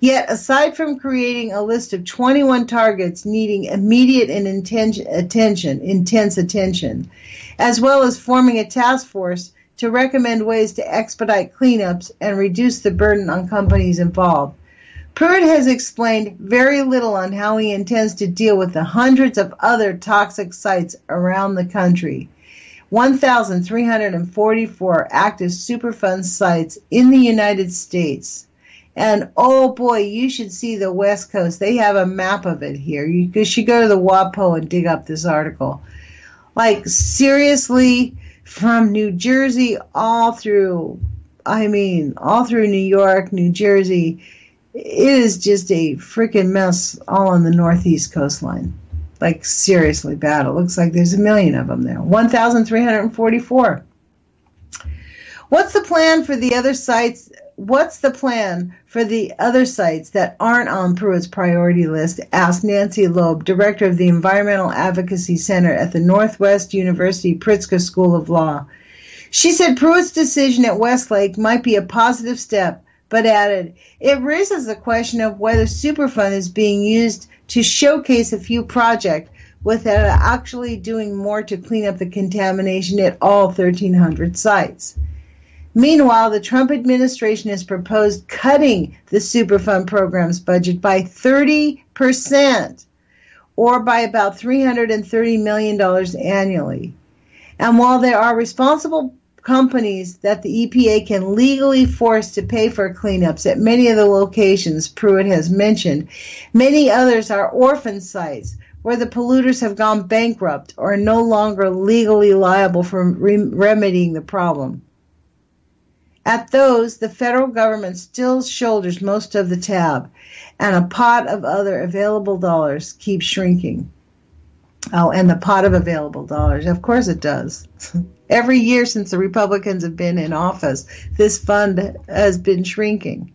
Yet, aside from creating a list of twenty-one targets needing immediate and intention, attention, intense attention, as well as forming a task force to recommend ways to expedite cleanups and reduce the burden on companies involved, Pruitt has explained very little on how he intends to deal with the hundreds of other toxic sites around the country. one thousand three hundred forty-four active Superfund sites in the United States. And oh boy, you should see the West Coast. They have a map of it here. You should go to the WAPO and dig up this article. Like, seriously, from New Jersey all through, I mean, all through New York, New Jersey, it is just a freaking mess all on the northeast coastline. Like, seriously bad. It looks like there's a million of them there. one thousand three hundred forty-four. What's the plan for the other sites? What's the plan for the other sites that aren't on Pruitt's priority list? Asked Nancy Loeb, director of the Environmental Advocacy Center at the Northwest University Pritzker School of Law. She said Pruitt's decision at Westlake might be a positive step, but added, it raises the question of whether Superfund is being used to showcase a few projects without actually doing more to clean up the contamination at all thirteen hundred sites. Meanwhile, the Trump administration has proposed cutting the Superfund program's budget by thirty percent, or by about three hundred thirty million dollars annually. And while there are responsible companies that the E P A can legally force to pay for cleanups at many of the locations Pruitt has mentioned, many others are orphan sites where the polluters have gone bankrupt or are no longer legally liable for re- remedying the problem. At those, the federal government still shoulders most of the tab, and a pot of other available dollars keeps shrinking. Oh, and the pot of available dollars, of course it does. Every year since the Republicans have been in office, this fund has been shrinking.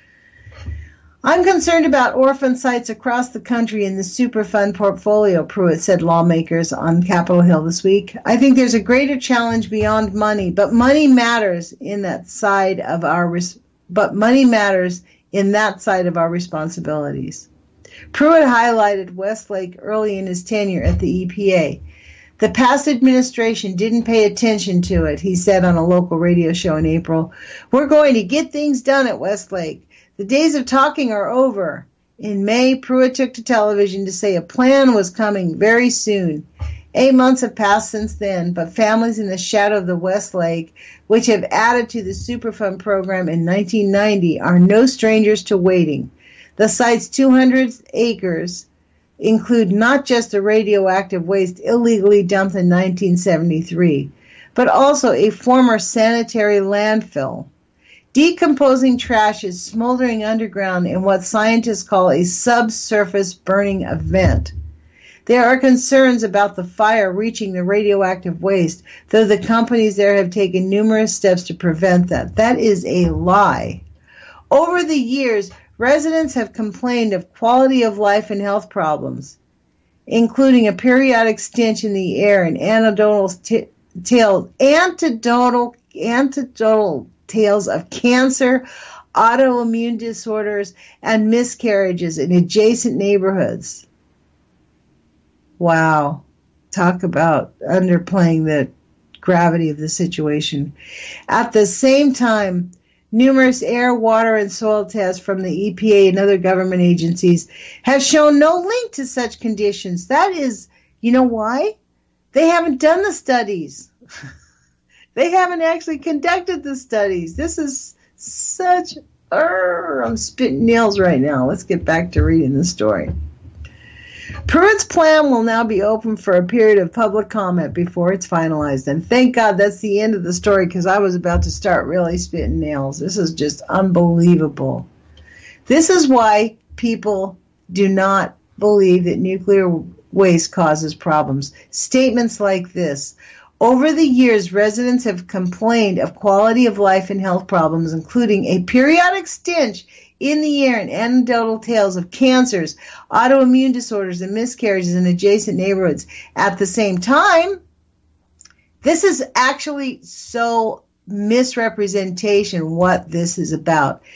I'm concerned about orphan sites across the country in the Superfund portfolio, Pruitt said lawmakers on Capitol Hill this week. I think there's a greater challenge beyond money, but money matters in that side of our res- but money matters in that side of our responsibilities. Pruitt highlighted Westlake early in his tenure at the E P A. The past administration didn't pay attention to it, he said on a local radio show in April. We're going to get things done at Westlake. The days of talking are over. In May, Pruitt took to television to say a plan was coming very soon. Eight months have passed since then, but families in the shadow of the Westlake, which have added to the Superfund program in nineteen ninety, are no strangers to waiting. The site's two hundred acres include not just the radioactive waste illegally dumped in nineteen seventy-three, but also a former sanitary landfill. Decomposing trash is smoldering underground in what scientists call a subsurface burning event. There are concerns about the fire reaching the radioactive waste, though the companies there have taken numerous steps to prevent that. That is a lie. Over the years, residents have complained of quality of life and health problems, including a periodic stench in the air and anecdotal t- tales, anecdotal, anecdotal tales of cancer, autoimmune disorders, and miscarriages in adjacent neighborhoods. Wow. Talk about underplaying the gravity of the situation. At the same time, numerous air, water, and soil tests from the E P A and other government agencies have shown no link to such conditions. That is, you know why? They haven't done the studies. They haven't actually conducted the studies. This is such... Urgh, I'm spitting nails right now. Let's get back to reading the story. Pruitt's plan will now be open for a period of public comment before it's finalized. And thank God that's the end of the story, because I was about to start really spitting nails. This is just unbelievable. This is why people do not believe that nuclear waste causes problems. Statements like this. Over the years, residents have complained of quality of life and health problems, including a periodic stench in the air and anecdotal tales of cancers, autoimmune disorders, and miscarriages in adjacent neighborhoods. At the same time, this is actually so misrepresentation what this is about.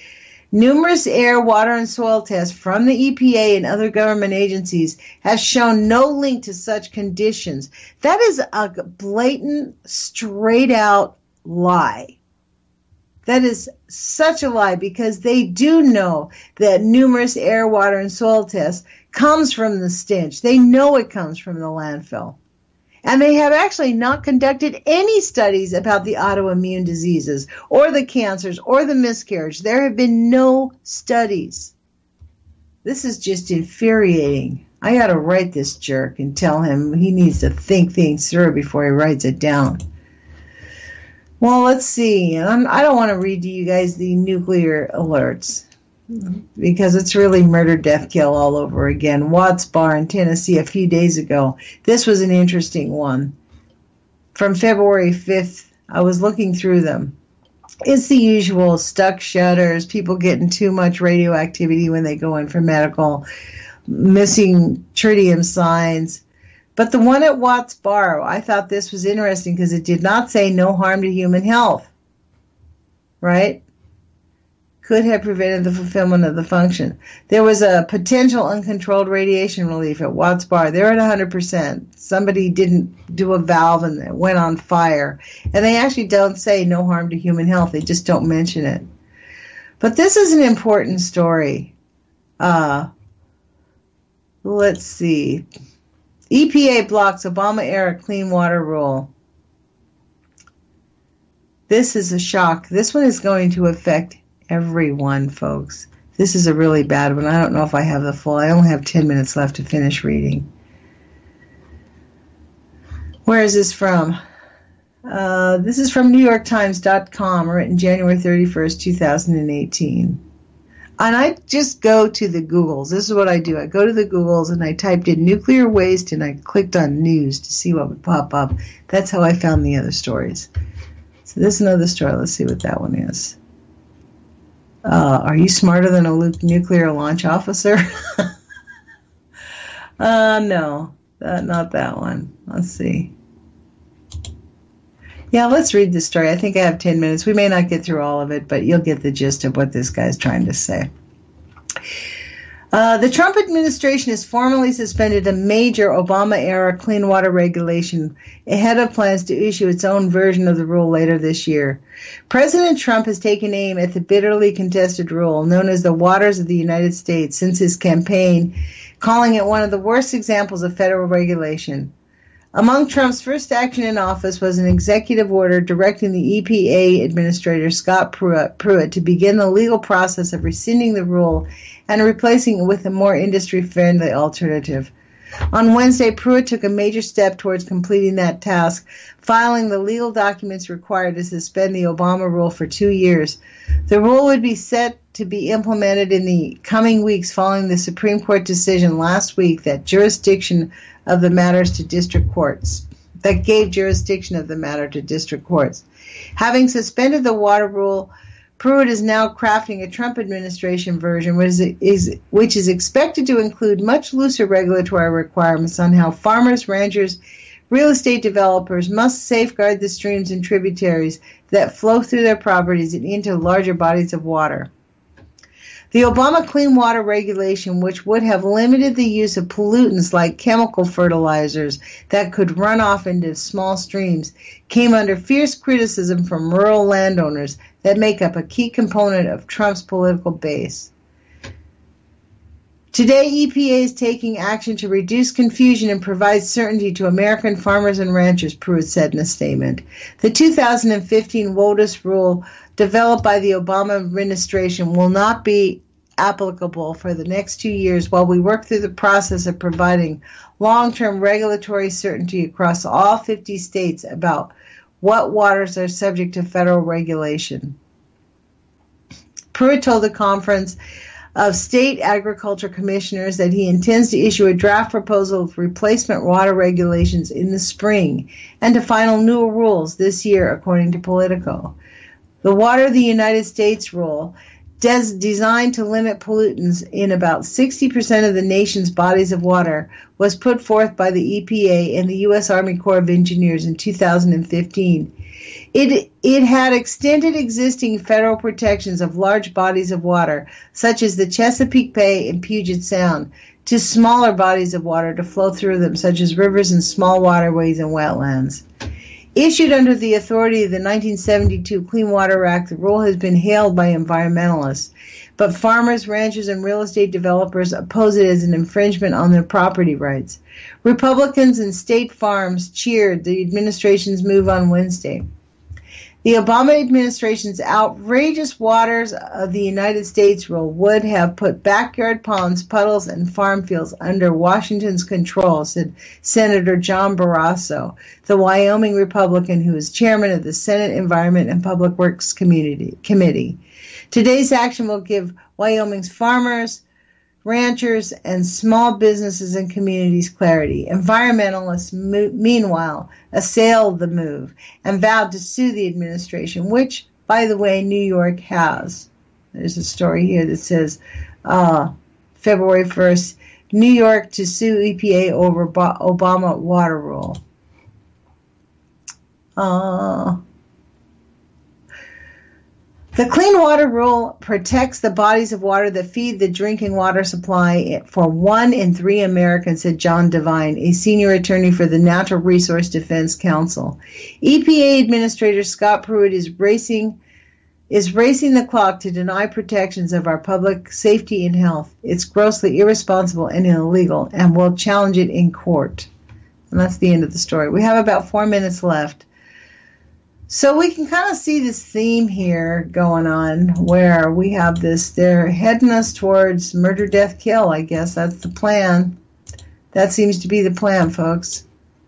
Numerous air, water, and soil tests from the E P A and other government agencies have shown no link to such conditions. That is a blatant, straight-out lie. That is such a lie, because they do know that numerous air, water, and soil tests comes from the stench. They know it comes from the landfill. And they have actually not conducted any studies about the autoimmune diseases or the cancers or the miscarriage. There have been no studies. This is just infuriating. I got to write this jerk and tell him he needs to think things through before he writes it down. Well, let's see. I'm, I don't want to read to you guys the nuclear alerts, because it's really murder, death, kill all over again. Watts Bar in Tennessee a few days ago. This was an interesting one. From February fifth, I was looking through them. It's the usual stuck shutters, people getting too much radioactivity when they go in for medical, missing tritium signs. But the one at Watts Bar, I thought this was interesting because it did not say no harm to human health. Right? Could have prevented the fulfillment of the function. There was a potential uncontrolled radiation relief at Watts Bar. They're at one hundred percent. Somebody didn't do a valve and it went on fire. And they actually don't say no harm to human health. They just don't mention it. But this is an important story. Uh, let's see. E P A blocks Obama-era clean water rule. This is a shock. This one is going to affect everyone, folks. This is a really bad one. I don't know if I have the full. I only have ten minutes left to finish reading. Where is this from? Uh, this is from New York Times dot com, written January thirty-first, two thousand eighteen. And I just go to the Googles. This is what I do. I go to the Googles and I typed in nuclear waste and I clicked on news to see what would pop up. That's how I found the other stories. So this is another story. Let's see what that one is. Uh, are you smarter than a nuclear launch officer? uh, no, uh, not that one. Let's see. Yeah, let's read the story. I think I have ten minutes. We may not get through all of it, but you'll get the gist of what this guy's trying to say. Uh, the Trump administration has formally suspended a major Obama-era clean water regulation ahead of plans to issue its own version of the rule later this year. President Trump has taken aim at the bitterly contested rule known as the Waters of the United States since his campaign, calling it one of the worst examples of federal regulation. Among Trump's first action in office was an executive order directing the E P A Administrator Scott Pruitt, Pruitt to begin the legal process of rescinding the rule and replacing it with a more industry-friendly alternative. On Wednesday, Pruitt took a major step towards completing that task, filing the legal documents required to suspend the Obama rule for two years. The rule would be set to be implemented in the coming weeks following the Supreme Court decision last week that jurisdiction of the matters to district courts, that gave jurisdiction of the matter to district courts. Having suspended the water rule, Pruitt is now crafting a Trump administration version, which is, is, which is expected to include much looser regulatory requirements on how farmers, ranchers, real estate developers must safeguard the streams and tributaries that flow through their properties and into larger bodies of water. The Obama Clean Water Regulation, which would have limited the use of pollutants like chemical fertilizers that could run off into small streams, came under fierce criticism from rural landowners that make up a key component of Trump's political base. Today, E P A is taking action to reduce confusion and provide certainty to American farmers and ranchers, Pruitt said in a statement. The two thousand fifteen WOTUS rule developed by the Obama administration will not be applicable for the next two years while we work through the process of providing long-term regulatory certainty across all fifty states about what waters are subject to federal regulation. Pruitt told the conference of state agriculture commissioners that he intends to issue a draft proposal of replacement water regulations in the spring and to final new rules this year, according to Politico. The Water of the United States rule, des- designed to limit pollutants in about sixty percent of the nation's bodies of water, was put forth by the E P A and the U S Army Corps of Engineers in two thousand fifteen. It, it had extended existing federal protections of large bodies of water, such as the Chesapeake Bay and Puget Sound, to smaller bodies of water to flow through them, such as rivers and small waterways and wetlands. Issued under the authority of the nineteen seventy-two Clean Water Act, the rule has been hailed by environmentalists, but farmers, ranchers, and real estate developers oppose it as an infringement on their property rights. Republicans and state farms cheered the administration's move on Wednesday. The Obama administration's outrageous waters of the United States rule would have put backyard ponds, puddles, and farm fields under Washington's control, said Senator John Barrasso, the Wyoming Republican who is chairman of the Senate Environment and Public Works Community Committee. Today's action will give Wyoming's farmers, ranchers, and small businesses and communities clarity. Environmentalists, mo- meanwhile, assailed the move and vowed to sue the administration, which, by the way, New York has. There's a story here that says uh, February first, New York to sue E P A over Bo- Obama water rule. Uh, The Clean Water Rule protects the bodies of water that feed the drinking water supply for one in three Americans, said John Devine, a senior attorney for the Natural Resource Defense Council. E P A Administrator Scott Pruitt is racing is racing the clock to deny protections of our public safety and health. It's grossly irresponsible and illegal, and will challenge it in court. And that's the end of the story. We have about four minutes left. So we can kind of see this theme here going on where we have this, they're heading us towards murder, death, kill, I guess. That's the plan. That seems to be the plan, folks.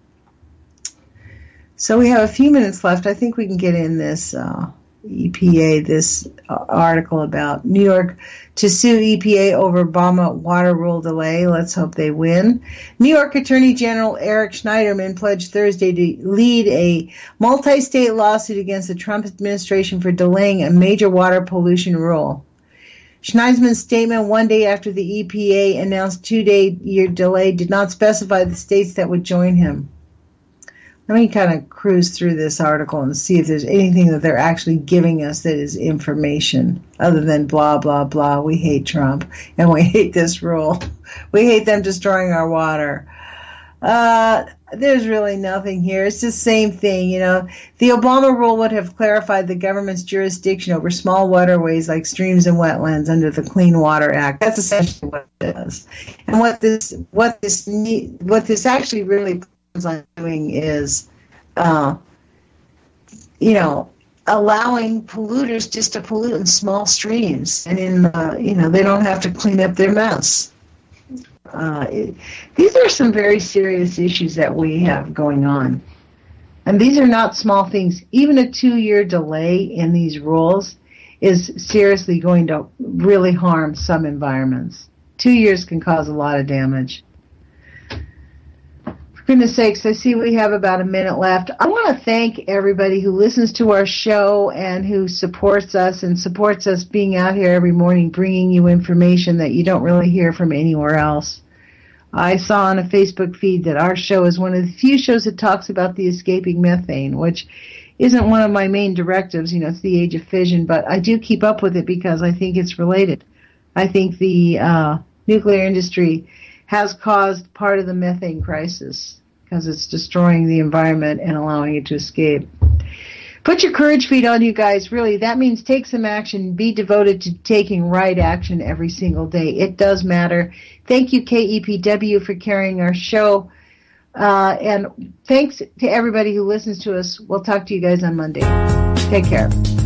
So we have a few minutes left. I think we can get in this uh, E P A, this uh, article about New York to sue E P A over Obama water rule delay. Let's hope they win. New York Attorney General Eric Schneiderman pledged Thursday to lead a multi-state lawsuit against the Trump administration for delaying a major water pollution rule. Schneiderman's statement one day after the E P A announced two-day year delay did not specify the states that would join him. Let me kind of cruise through this article and see if there's anything that they're actually giving us that is information other than blah, blah, blah. We hate Trump and we hate this rule. We hate them destroying our water. Uh, there's really nothing here. It's the same thing, you know. The Obama rule would have clarified the government's jurisdiction over small waterways like streams and wetlands under the Clean Water Act. That's essentially what it is. And what this, what this, what this actually really on doing is, uh, you know, allowing polluters just to pollute in small streams, and in, uh, you know, they don't have to clean up their mess. Uh, it, these are some very serious issues that we have going on, and these are not small things. Even a two-year delay in these rules is seriously going to really harm some environments. Two years can cause a lot of damage. For goodness sakes, I see we have about a minute left. I want to thank everybody who listens to our show and who supports us and supports us being out here every morning bringing you information that you don't really hear from anywhere else. I saw on a Facebook feed that our show is one of the few shows that talks about the escaping methane, which isn't one of my main directives, you know, it's the Age of Fission, but I do keep up with it because I think it's related. I think the uh, nuclear industry has caused part of the methane crisis because it's destroying the environment and allowing it to escape. Put your courage feet on, you guys. Really, that means take some action. Be devoted to taking right action every single day. It does matter. Thank you, K E P W, for carrying our show. Uh, and thanks to everybody who listens to us. We'll talk to you guys on Monday. Take care.